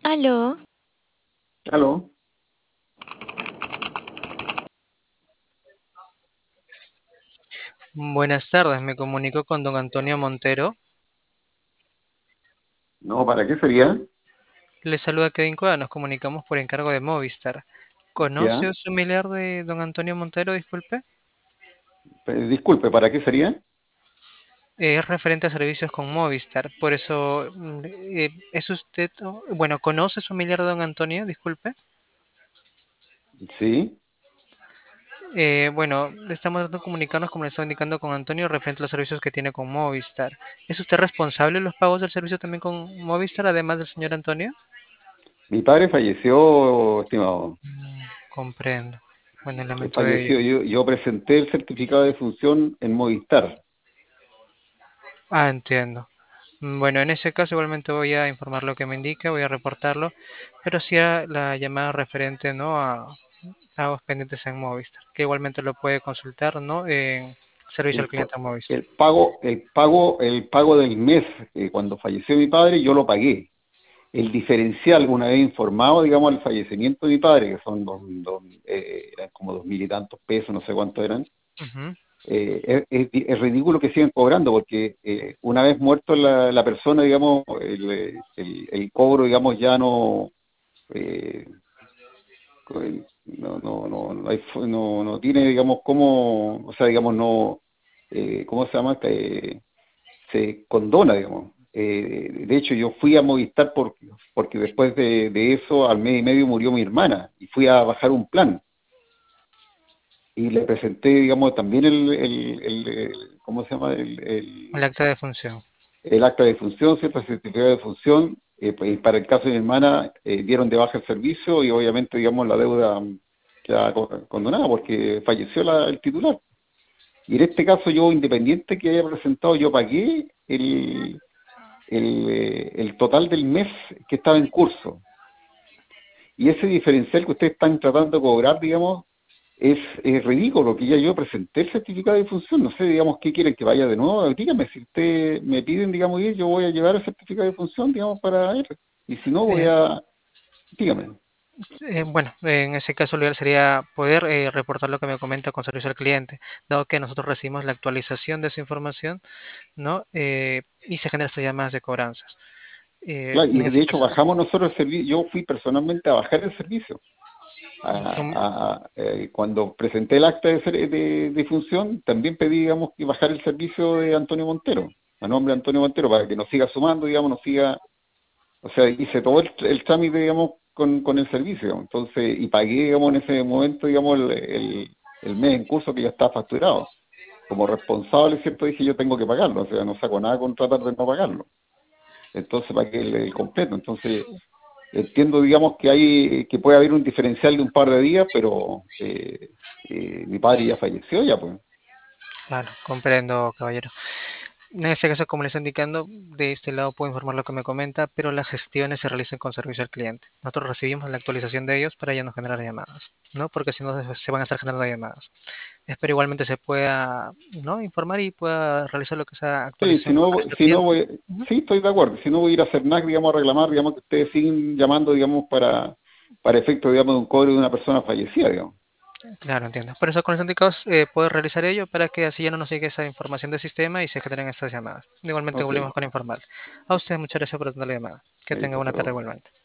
Aló, Aló, Buenas tardes, me comunico con don Antonio Montero. no, ¿para qué sería? Le saluda Kevin Cueva, nos comunicamos por encargo de Movistar. ¿Conoce Ya, o es familiar de don Antonio Montero, disculpe? disculpe, ¿para qué sería? Es referente a servicios con Movistar, por eso, ¿es usted, bueno, conoce es familiar de don Antonio, disculpe? Sí, Bueno, estamos tratando de comunicarnos, como le estaba indicando, con Antonio referente a los servicios que tiene con Movistar. ¿Es usted responsable de los pagos del servicio también con Movistar, además del señor Antonio? mi padre falleció, estimado. Comprendo. Bueno, lamento ello. Falleció. Yo presenté el certificado de función en Movistar. Ah, entiendo. Bueno, en ese caso igualmente voy a informar lo que me indica, voy a reportarlo, pero sí a la llamada referente, ¿no? A pagos pendientes en Movistar, que igualmente lo puede consultar, ¿no? En servicio al El, cliente en Movistar. el pago del mes, cuando falleció mi padre, yo lo pagué. El diferencial, una vez informado, digamos, al fallecimiento de mi padre, que son eran como 2.000 y tantos pesos, no sé cuánto eran. Ujú. Es ridículo que sigan cobrando porque una vez muerto la persona, digamos, el cobro, digamos, ya no, eh, no tiene, digamos, cómo, o sea, digamos, no, ¿cómo se llama? Se condona, digamos. De hecho, yo fui a Movistar porque después de eso, al mes y medio murió mi hermana y fui a bajar un plan y le presenté, digamos, también ¿cómo se llama? El acta de función. El acta de función, ¿cierto? El certificado de función. Pues, para el caso de mi hermana, dieron de baja el servicio y obviamente, digamos, la deuda queda condonada porque falleció el titular. Y en este caso yo, independiente que haya presentado, yo pagué el total del mes que estaba en curso. Y ese diferencial que ustedes están tratando de cobrar, digamos, es ridículo, que ya yo presenté el certificado de función, no sé, digamos, qué quieren que vaya de nuevo, díganme, si ustedes me piden, digamos, ir, yo voy a llevar el certificado de función, digamos, para ir, y si no, Eh, dígame. bueno, en ese caso lo ideal sería poder reportar lo que me comenta con servicio al cliente, dado que nosotros recibimos la actualización de esa información, ¿no? Y se generan estas llamadas de cobranzas. Claro, y En ese de hecho caso, bajamos nosotros el servicio, yo fui personalmente a bajar el servicio. ¿cómo? Cuando presenté el acta de función, también pedí, digamos, que bajar el servicio de Antonio Montero, a nombre de Antonio Montero, para que nos siga sumando, digamos, nos siga. O sea, hice todo el trámite, digamos, con el servicio, digamos. Entonces, y pagué, digamos, en ese momento, digamos, el mes en curso que ya está facturado. Como responsable, ¿cierto? Dije, yo tengo que pagarlo, o sea, no saco nada con tratar de no pagarlo. Entonces, pagué el completo. Entonces, entiendo, digamos, que puede haber un diferencial de un par de días, pero mi padre ya falleció, ya, pues. Claro, comprendo, caballero. En este caso, como le estoy indicando, de este lado puedo informar lo que me comenta, pero las gestiones se realizan con servicio al cliente. Nosotros recibimos la actualización de ellos para ya no generar llamadas, ¿no? Porque si no, se van a estar generando llamadas. Espero igualmente se pueda, ¿no? Informar y pueda realizar lo que sea Sí, actualización con nuestro si no cliente. voy, sí estoy de acuerdo. Si no voy a ir a CERNAC, digamos, a reclamar, digamos, que ustedes siguen llamando, digamos, para efecto, digamos, de un cobro de una persona fallecida, digamos. Claro, entiendo. Por eso con los indicados puedo realizar ello para que así ya no nos llegue esa información del sistema y se generen estas llamadas. Igualmente Ok, volvemos con informar. A usted muchas gracias por atender la llamada. Que tenga listo, una hasta tarde luego. igualmente.